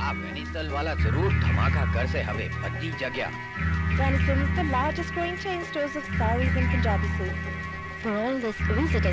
આ વેનિસલ વાળા જરૂર ધમાકા કરશે હવે બધી જગ્યા. Venison is the largest growing chain stores of saris and Punjabi silk. For all this, visit